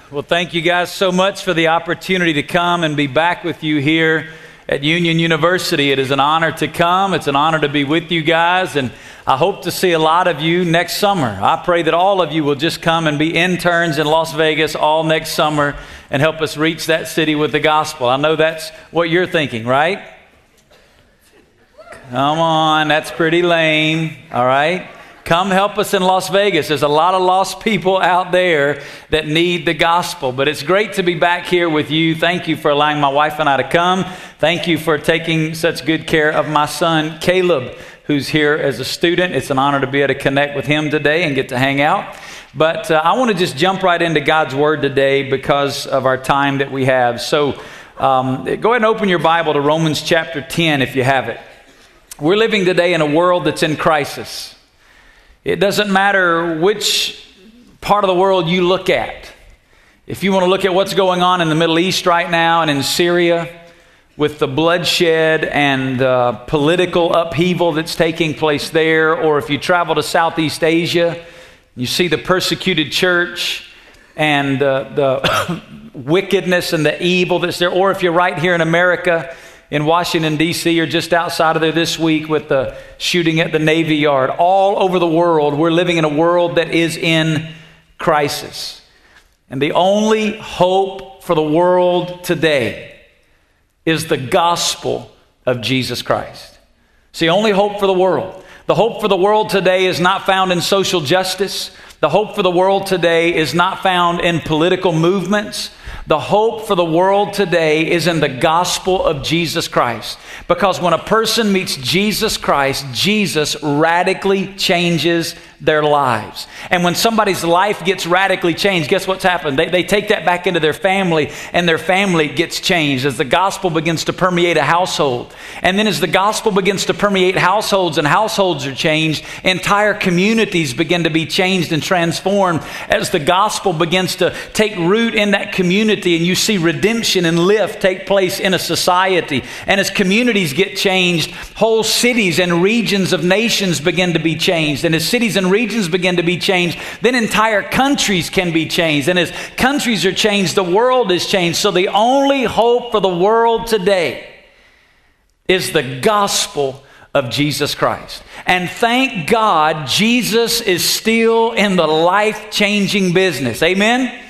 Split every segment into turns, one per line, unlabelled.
Well, thank you guys so much for the opportunity to come and be back with you here at Union University. It is an honor to come. It's an honor to be with you guys, and I hope to see a lot of you next summer. I pray that all of you will just come and be interns in Las Vegas all next summer and help us reach that city with the gospel. I know that's what you're thinking, right? Come on, that's pretty lame, all right? Come help us in Las Vegas. There's a lot of lost people out there that need the gospel. But it's great to be back here with you. Thank you for allowing my wife and I to come. Thank you for taking such good care of my son, Caleb, who's here as a student. It's an honor to be able to connect with him today and get to hang out. But I want to just jump right into God's Word today because of our time that we have. So go ahead and open your Bible to Romans chapter 10 if you have it. We're living today in a world that's in crisis. It doesn't matter which part of the world you look at. If you want to look at what's going on in the Middle East right now and in Syria with the bloodshed and the political upheaval that's taking place there, or if you travel to Southeast Asia, you see the persecuted church and the wickedness and the evil that's there, or if you're right here in America, in Washington, D.C., or just outside of there this week with the shooting at the Navy Yard. All over the world, we're living in a world that is in crisis. And the only hope for the world today is the gospel of Jesus Christ. It's the only hope for the world. The hope for the world today is not found in social justice. The hope for the world today is not found in political movements. The hope for the world today is in the gospel of Jesus Christ. Because when a person meets Jesus Christ, Jesus radically changes their lives. And when somebody's life gets radically changed, guess what's happened? They take that back into their family, and their family gets changed as the gospel begins to permeate a household. And then as the gospel begins to permeate households and households are changed, entire communities begin to be changed and transformed as the gospel begins to take root in that community, and you see redemption and lift take place in a society. And as communities get changed, whole cities and regions of nations begin to be changed. And as cities and regions begin to be changed, then entire countries can be changed. And as countries are changed, the world is changed. So the only hope for the world today is the gospel of Jesus Christ. And thank God, Jesus is still in the life-changing business. Amen?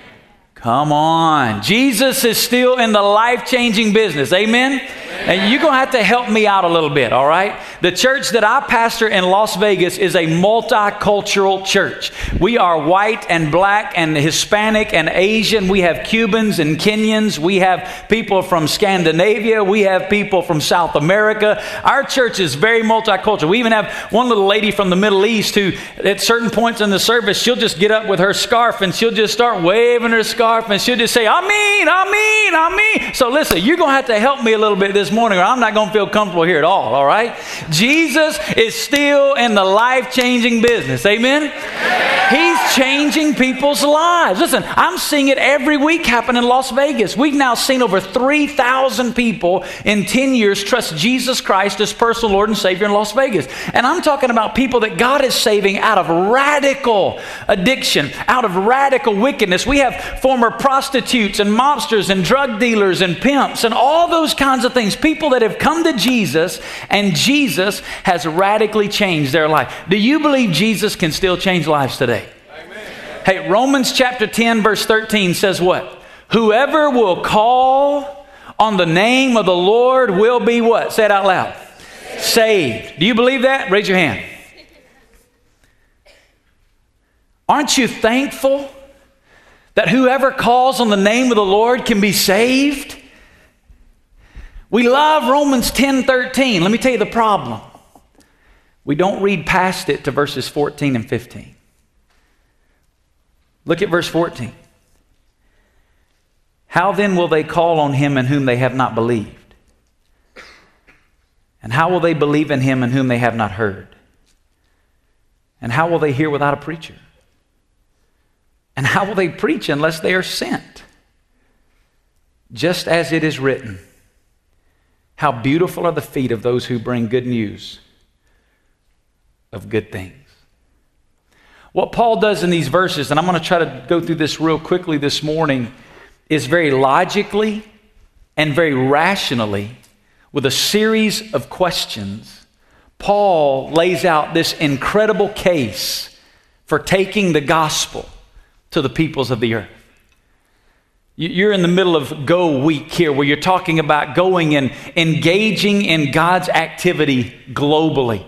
Come on. Jesus is still in the life-changing business. Amen? And you're going to have to help me out a little bit, all right? The church that I pastor in Las Vegas is a multicultural church. We are white and black and Hispanic and Asian. We have Cubans and Kenyans. We have people from Scandinavia. We have people from South America. Our church is very multicultural. We even have one little lady from the Middle East who, at certain points in the service, she'll just get up with her scarf and she'll just start waving her scarf and she'll just say, Amen, Amen, Amen. So listen, you're going to have to help me a little bit this morning or I'm not going to feel comfortable here at all right? Jesus is still in the life-changing business. Amen? He's changing people's lives. Listen, I'm seeing it every week happen in Las Vegas. We've now seen over 3,000 people in 10 years trust Jesus Christ as personal Lord and Savior in Las Vegas. And I'm talking about people that God is saving out of radical addiction, out of radical wickedness. We have former prostitutes and mobsters and drug dealers and pimps and all those kinds of things. People that have come to Jesus and Jesus has radically changed their life. Do you believe Jesus can still change lives today? Amen. Hey, Romans chapter 10 verse 13 says what? Whoever will call on the name of the Lord will be what? Say it out loud. Saved. Do you believe that? Raise your hand. Aren't you thankful that whoever calls on the name of the Lord can be saved? We love Romans 10:13. Let me tell you the problem. We don't read past it to verses 14 and 15. Look at verse 14. How then will they call on him in whom they have not believed? And how will they believe in him in whom they have not heard? And how will they hear without a preacher? And how will they preach unless they are sent? Just as it is written, how beautiful are the feet of those who bring good news of good things. What Paul does in these verses, and I'm going to try to go through this real quickly this morning, is very logically and very rationally, with a series of questions, Paul lays out this incredible case for taking the gospel to the peoples of the earth. You're in the middle of Go Week here, where you're talking about going and engaging in God's activity globally.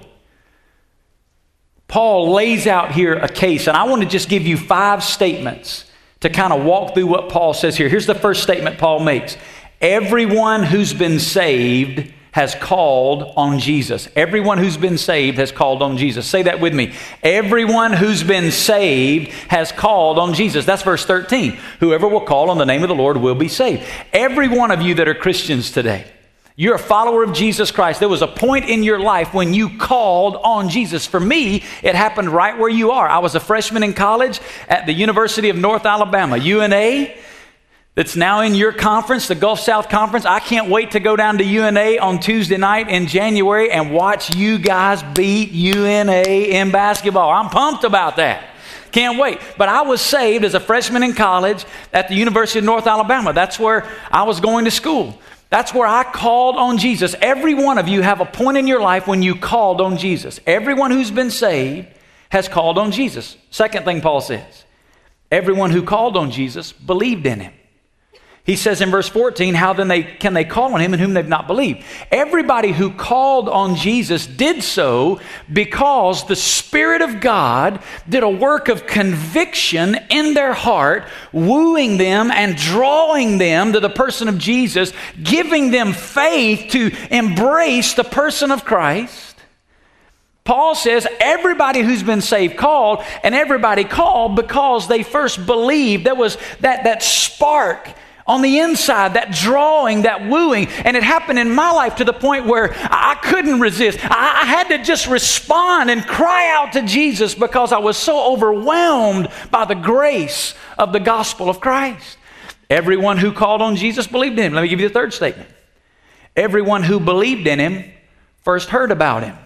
Paul lays out here a case, and I want to just give you 5 statements to kind of walk through what Paul says here. Here's the first statement Paul makes. Everyone who's been saved has called on Jesus. Everyone who's been saved has called on Jesus. Say that with me. Everyone who's been saved has called on Jesus. That's verse 13. Whoever will call on the name of the Lord will be saved. Every one of you that are Christians today, you're a follower of Jesus Christ. There was a point in your life when you called on Jesus. For me, it happened right where you are. I was a freshman in college at the University of North Alabama, UNA. That's now in your conference, the Gulf South Conference. I can't wait to go down to UNA on Tuesday night in January and watch you guys beat UNA in basketball. I'm pumped about that. Can't wait. But I was saved as a freshman in college at the University of North Alabama. That's where I was going to school. That's where I called on Jesus. Every one of you have a point in your life when you called on Jesus. Everyone who's been saved has called on Jesus. Second thing Paul says, everyone who called on Jesus believed in him. He says in verse 14, how then can they call on him in whom they've not believed? Everybody who called on Jesus did so because the Spirit of God did a work of conviction in their heart, wooing them and drawing them to the person of Jesus, giving them faith to embrace the person of Christ. Paul says everybody who's been saved called, and everybody called because they first believed. There was that spark on the inside, that drawing, that wooing. And it happened in my life to the point where I couldn't resist. I had to just respond and cry out to Jesus because I was so overwhelmed by the grace of the gospel of Christ. Everyone who called on Jesus believed in him. Let me give you the third statement. Everyone who believed in him first heard about him.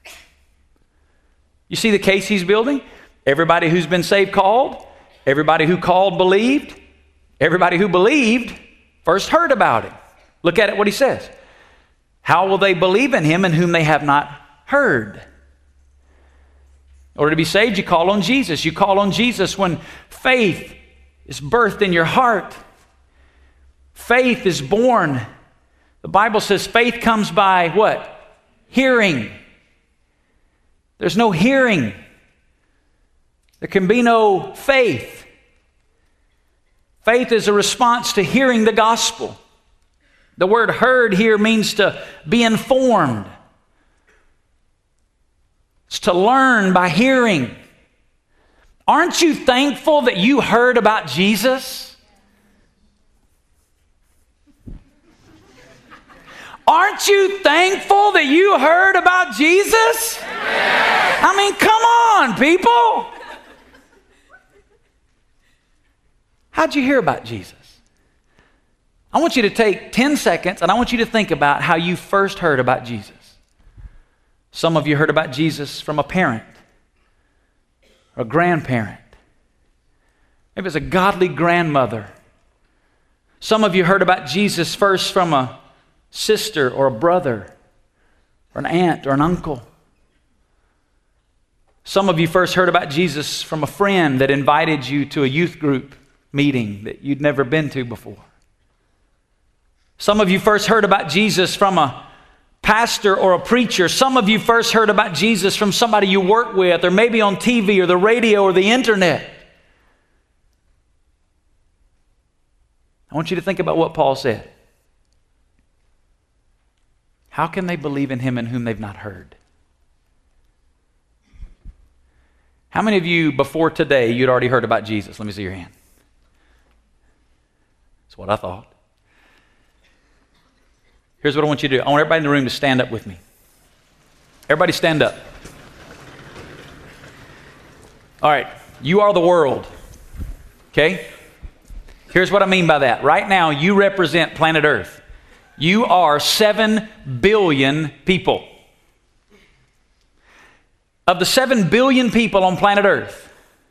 You see the case he's building? Everybody who's been saved called. Everybody who called believed. Everybody who believed first heard about him. Look at it, what he says. How will they believe in him in whom they have not heard? In order to be saved, you call on Jesus. You call on Jesus when faith is birthed in your heart. Faith is born. The Bible says faith comes by what? Hearing. There's no hearing. There can be no faith. Faith is a response to hearing the gospel. The word heard here means to be informed. It's to learn by hearing. Aren't you thankful that you heard about Jesus? Aren't you thankful that you heard about Jesus? I mean, come on, people. How'd you hear about Jesus? I want you to take 10 seconds and I want you to think about how you first heard about Jesus. Some of you heard about Jesus from a parent or a grandparent. Maybe it was a godly grandmother. Some of you heard about Jesus first from a sister or a brother or an aunt or an uncle. Some of you first heard about Jesus from a friend that invited you to a youth group meeting that you'd never been to before. Some of you first heard about Jesus from a pastor or a preacher. Some of you first heard about Jesus from somebody you work with, or maybe on TV or the radio or the internet. I want you to think about what Paul said. How can they believe in him in whom they've not heard? How many of you before today you'd already heard about Jesus? Let me see your hand. That's what I thought. Here's what I want you to do. I want everybody in the room to stand up with me. Everybody stand up. All right. You are the world. Okay? Here's what I mean by that. Right now, you represent planet Earth. You are 7 billion people. Of the 7 billion people on planet Earth,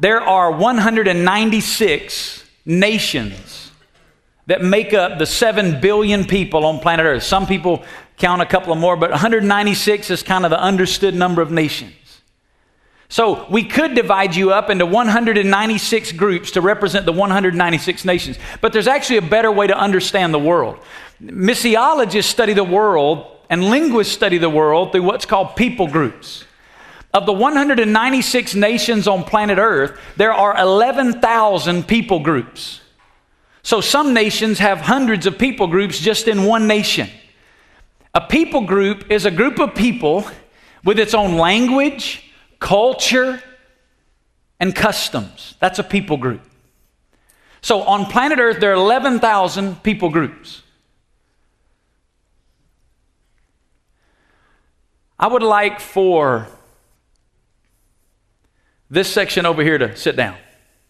there are 196 nations that make up the 7 billion people on planet Earth. Some people count a couple of more, but 196 is kind of the understood number of nations. So we could divide you up into 196 groups to represent the 196 nations. But there's actually a better way to understand the world. Missiologists study the world and linguists study the world through what's called people groups. Of the 196 nations on planet Earth, there are 11,000 people groups. So some nations have hundreds of people groups just in one nation. A people group is a group of people with its own language, culture, and customs. That's a people group. So on planet Earth, there are 11,000 people groups. I would like for this section over here to sit down.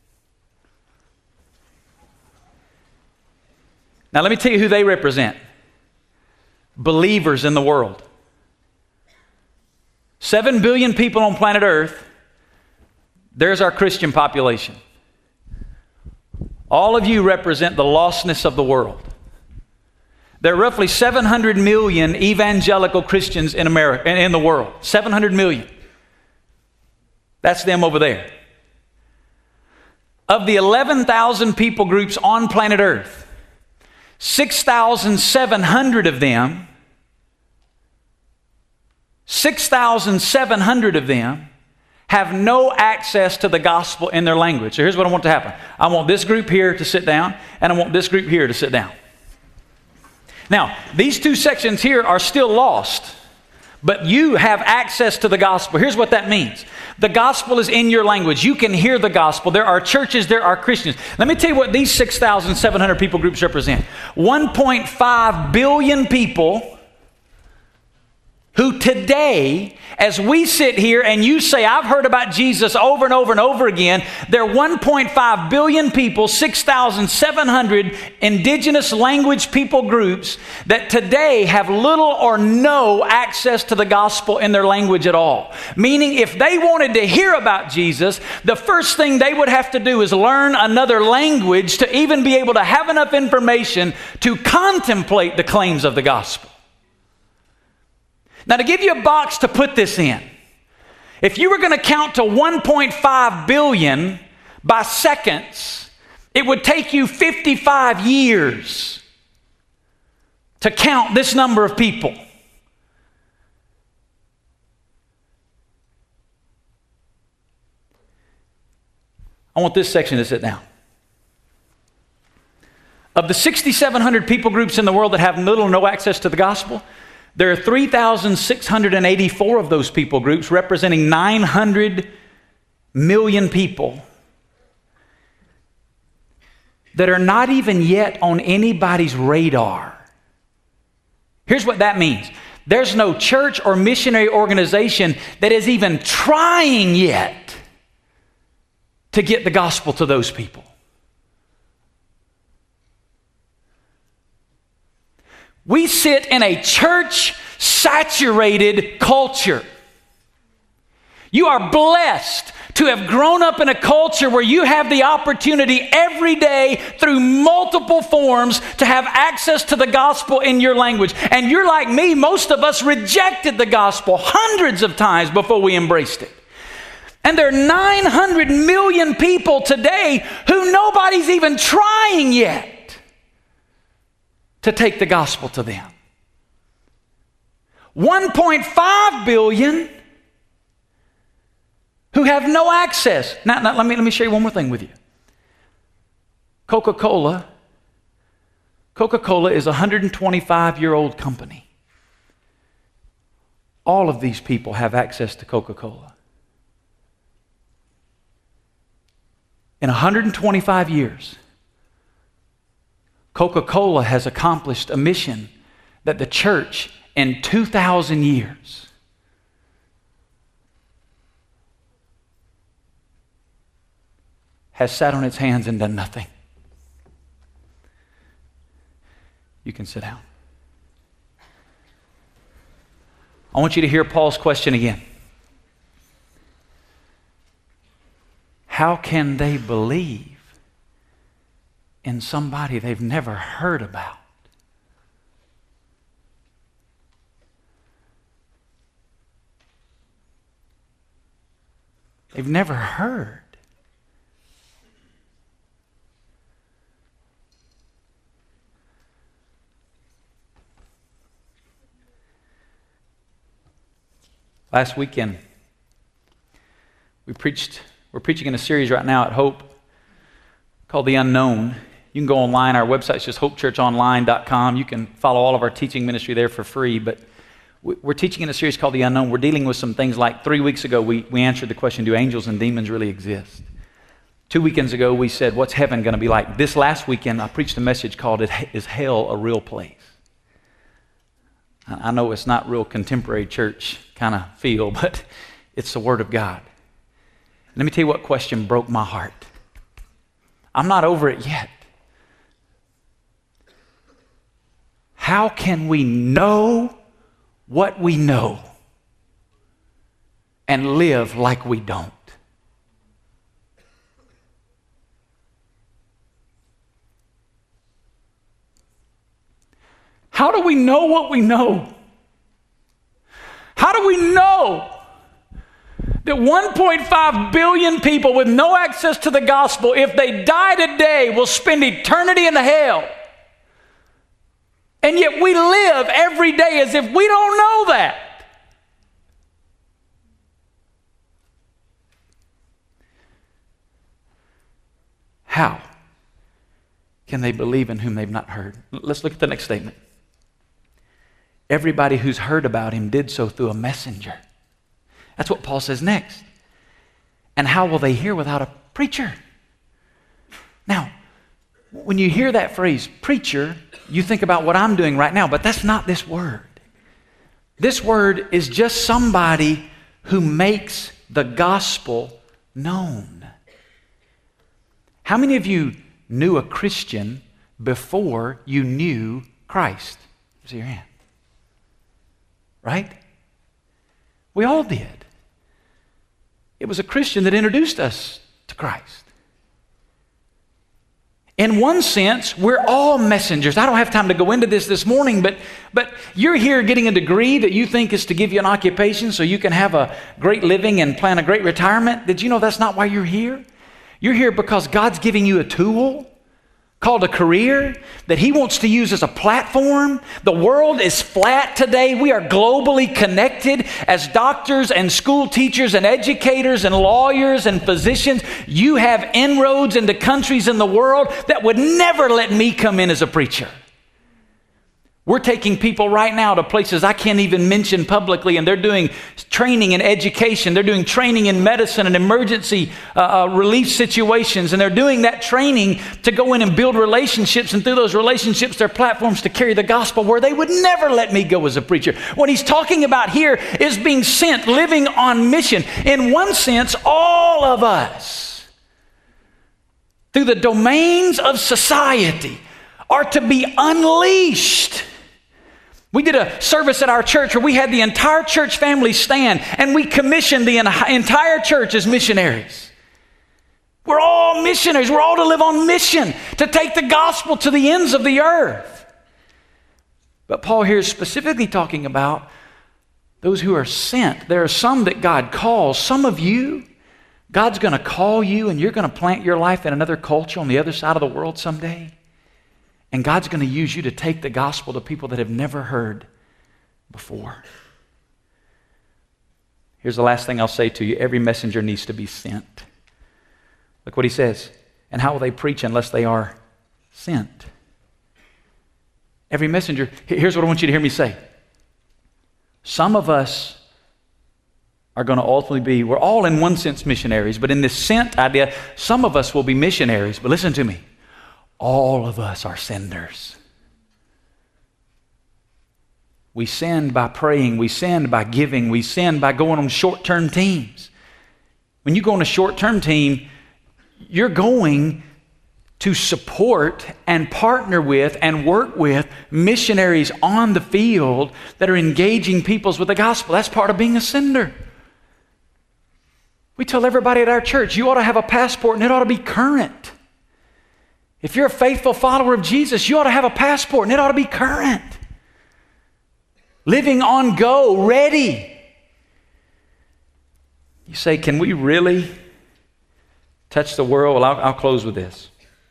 Now let me tell you who they represent. Believers in the world. 7 billion people on planet Earth. There's our Christian population. All of you represent the lostness of the world. There are roughly 700 million evangelical Christians in America, in the world. 700 million. That's them over there. Of the 11,000 people groups on planet Earth, 6,700 of them have no access to the gospel in their language. So here's what I want to happen. I want this group here to sit down, and I want this group here to sit down. Now, these two sections here are still lost, but you have access to the gospel. Here's what that means. The gospel is in your language. You can hear the gospel. There are churches, there are Christians. Let me tell you what these 6,700 people groups represent. 1.5 billion people who today, as we sit here and you say, I've heard about Jesus over and over and over again, there are 1.5 billion people, 6,700 indigenous language people groups that today have little or no access to the gospel in their language at all. Meaning if they wanted to hear about Jesus, the first thing they would have to do is learn another language to even be able to have enough information to contemplate the claims of the gospel. Now, to give you a box to put this in, if you were going to count to 1.5 billion by seconds, it would take you 55 years to count this number of people. I want this section to sit down. Of the 6,700 people groups in the world that have little or no access to the gospel, there are 3,684 of those people groups representing 900 million people that are not even yet on anybody's radar. Here's what that means. There's no church or missionary organization that is even trying yet to get the gospel to those people. We sit in a church-saturated culture. You are blessed to have grown up in a culture where you have the opportunity every day through multiple forms to have access to the gospel in your language. And you're like me, most of us rejected the gospel hundreds of times before we embraced it. And there are 900 million people today who nobody's even trying yet to take the gospel to them. 1.5 billion who have no access. Now let me share one more thing with you. Coca-Cola is a 125-year-old company. All of these people have access to Coca-Cola. In 125 years, Coca-Cola has accomplished a mission that the church in 2,000 years has sat on its hands and done nothing. You can sit down. I want you to hear Paul's question again. How can they believe in somebody they've never heard about? They've never heard. Last weekend, we're preaching in a series right now at Hope called The Unknown. You can go online. Our website's just hopechurchonline.com. You can follow all of our teaching ministry there for free. But we're teaching in a series called The Unknown. We're dealing with some things like 3 weeks ago, we answered the question, do angels and demons really exist? 2 weekends ago, we said, what's heaven going to be like? This last weekend, I preached a message called, Is Hell a Real Place? I know it's not real contemporary church kind of feel, but it's the Word of God. Let me tell you what question broke my heart. I'm not over it yet. How can we know what we know and live like we don't? How do we know what we know? How do we know that 1.5 billion people with no access to the gospel, if they die today, will spend eternity in hell? And yet we live every day as if we don't know that. How can they believe in whom they've not heard? Let's look at the next statement. Everybody who's heard about him did so through a messenger. That's what Paul says next. And how will they hear without a preacher? Now, when you hear that phrase, preacher, you think about what I'm doing right now, but that's not this word. This word is just somebody who makes the gospel known. How many of you knew a Christian before you knew Christ? Raise your hand. Right? We all did. It was a Christian that introduced us to Christ. In one sense, we're all messengers. I don't have time to go into this morning, but you're here getting a degree that you think is to give you an occupation so you can have a great living and plan a great retirement. Did you know that's not why you're here? You're here because God's giving you a tool called a career that He wants to use as a platform. The world is flat today. We are globally connected as doctors and school teachers and educators and lawyers and physicians. You have inroads into countries in the world that would never let me come in as a preacher. We're taking people right now to places I can't even mention publicly, and they're doing training in education. They're doing training in medicine and emergency relief situations, and they're doing that training to go in and build relationships, and through those relationships, their platforms to carry the gospel where they would never let me go as a preacher. What he's talking about here is being sent, living on mission. In one sense, all of us, through the domains of society, are to be unleashed. We did a service at our church where we had the entire church family stand, and we commissioned the entire church as missionaries. We're all missionaries. We're all to live on mission, to take the gospel to the ends of the earth. But Paul here is specifically talking about those who are sent. There are some that God calls. Some of you, God's going to call you, and you're going to plant your life in another culture on the other side of the world someday. And God's going to use you to take the gospel to people that have never heard before. Here's the last thing I'll say to you. Every messenger needs to be sent. Look what he says. And how will they preach unless they are sent? Every messenger. Here's what I want you to hear me say. Some of us are going to ultimately be, we're all in one sense missionaries, but in this sent idea, some of us will be missionaries. But listen to me. All of us are senders. We send by praying. We send by giving. We send by going on short-term teams. When you go on a short-term team, you're going to support and partner with and work with missionaries on the field that are engaging peoples with the gospel. That's part of being a sender. We tell everybody at our church, you ought to have a passport and it ought to be current. If you're a faithful follower of Jesus, you ought to have a passport and it ought to be current. Living on go, ready. You say, can we really touch the world? Well, I'll close with this.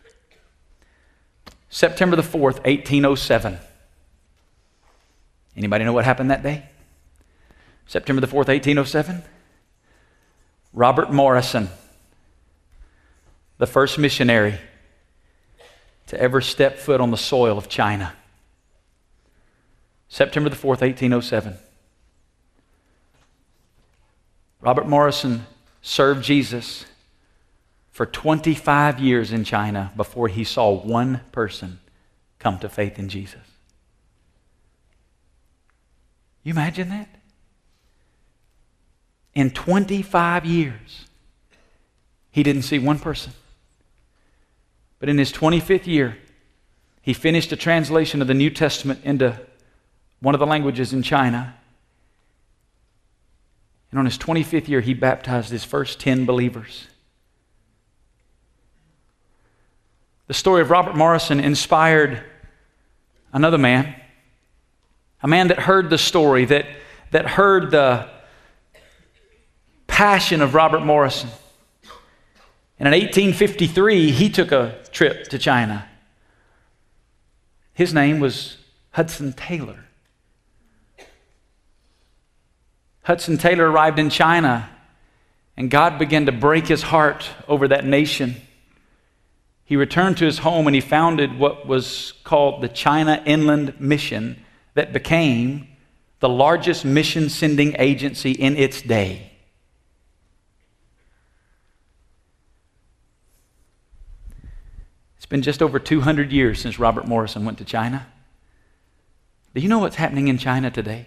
September the 4th, 1807. Anybody know what happened that day? September the 4th, 1807. Robert Morrison, the first missionary to ever step foot on the soil of China. September the 4th, 1807. Robert Morrison served Jesus for 25 years in China before he saw one person come to faith in Jesus. You imagine that? In 25 years, he didn't see one person. But in his 25th year, he finished a translation of the New Testament into one of the languages in China. And on his 25th year, he baptized his first 10 believers. The story of Robert Morrison inspired another man, a man that heard the story, that heard the passion of Robert Morrison. And in 1853, he took a trip to China. His name was Hudson Taylor. Hudson Taylor arrived in China, and God began to break his heart over that nation. He returned to his home and he founded what was called the China Inland Mission, that became the largest mission sending agency in its day. It's been just over 200 years since Robert Morrison went to China. Do you know what's happening in China today?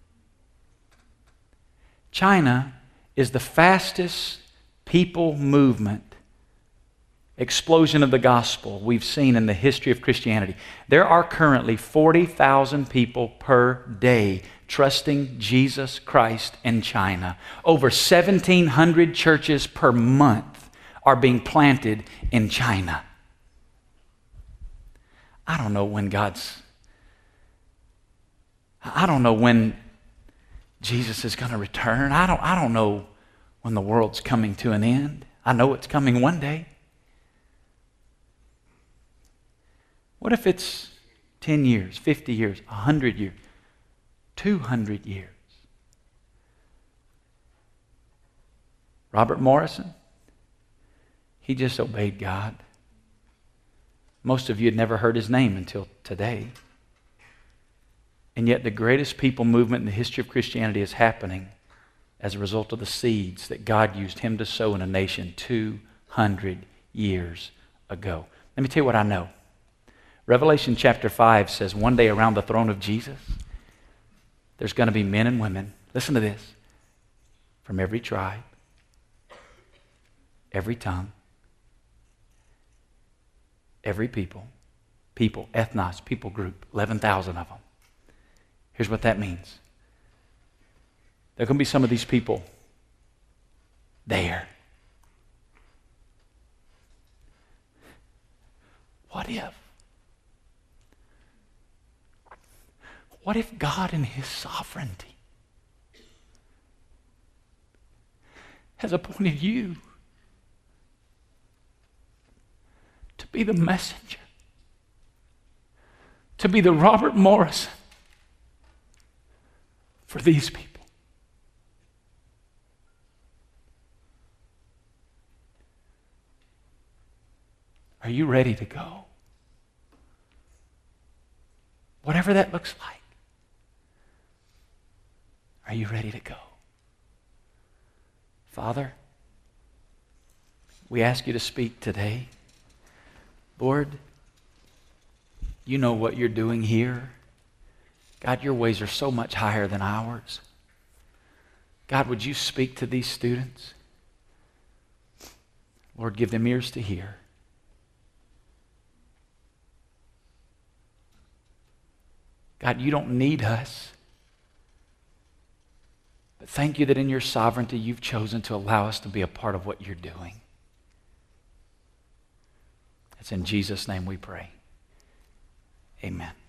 China is the fastest people movement explosion of the gospel we've seen in the history of Christianity. There are currently 40,000 people per day trusting Jesus Christ in China. Over 1,700 churches per month are being planted in China. I don't know when Jesus is going to return. I don't know when the world's coming to an end. I know it's coming one day. What if it's 10 years, 50 years, 100 years, 200 years? Robert Morrison, he just obeyed God. Most of you had never heard his name until today. And yet the greatest people movement in the history of Christianity is happening as a result of the seeds that God used him to sow in a nation 200 years ago. Let me tell you what I know. Revelation chapter 5 says one day around the throne of Jesus, there's going to be men and women, listen to this, from every tribe, every tongue, every people, ethnos, people group, 11,000 of them. Here's what that means. There are going to be some of these people there. What if? What if God in his sovereignty has appointed you to be the messenger, to be the Robert Morrison for these people? Are you ready to go? Whatever that looks like. Are you ready to go? Father, we ask you to speak today. Lord, you know what you're doing here. God, your ways are so much higher than ours. God, would you speak to these students? Lord, give them ears to hear. God, you don't need us. But thank you that in your sovereignty, you've chosen to allow us to be a part of what you're doing. It's in Jesus' name we pray. Amen.